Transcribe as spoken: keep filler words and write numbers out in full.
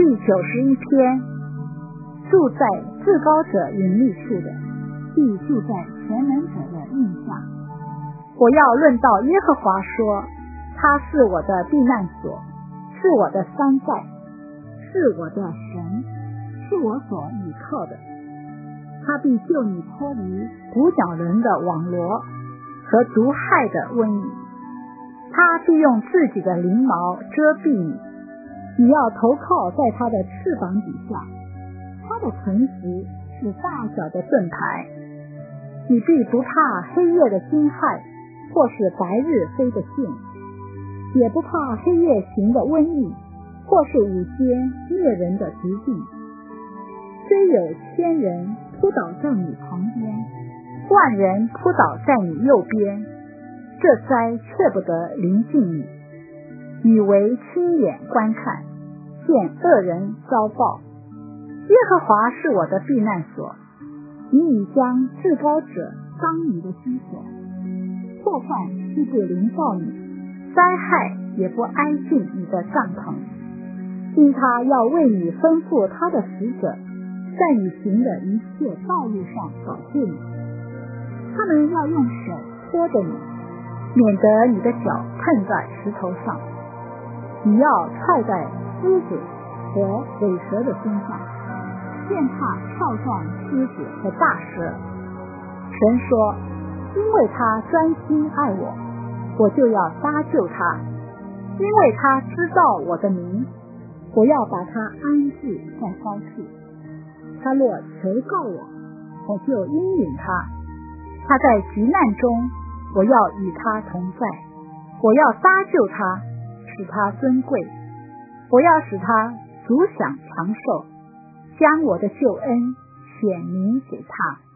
第九十一篇，住在至高者隐秘处的，必住在全能者的印下。我要论到耶和华说，他是我的避难所，是我的山寨，是我的神，是我所倚靠的。他必救你脱离捕鸟人的网罗和毒害的瘟疫，他必用自己的翎毛遮蔽你，你要投靠在他的翅膀底下。他的诚实是大小的盾牌，你必不怕黑夜的惊骇，或是白日飞的线，也不怕黑夜行的瘟疫，或是午间灭人的疾病。虽有千人扑倒在你旁边，万人扑倒在你右边，这灾却不得临近你。你为亲眼观看，见恶人遭报。耶和华是我的避难所，你已将至高者当你的居所。祸患必不临到你，灾害也不挨近你的帐篷，因他要为你吩咐他的使者，在你行的一切道路上保护你。他们要用手托着你，免得你的脚碰在石头上。你要踹在狮子和尾蛇的身上，践踏跳撞狮子和大蛇。神说，因为他专心爱我，我就要搭救他；因为他知道我的名，我要把他安置在高处。他若求告我，我就应允他。他在急难中，我要与他同在。我要搭救他，使他尊贵。我要使他足享长寿，将我的救恩显明给他。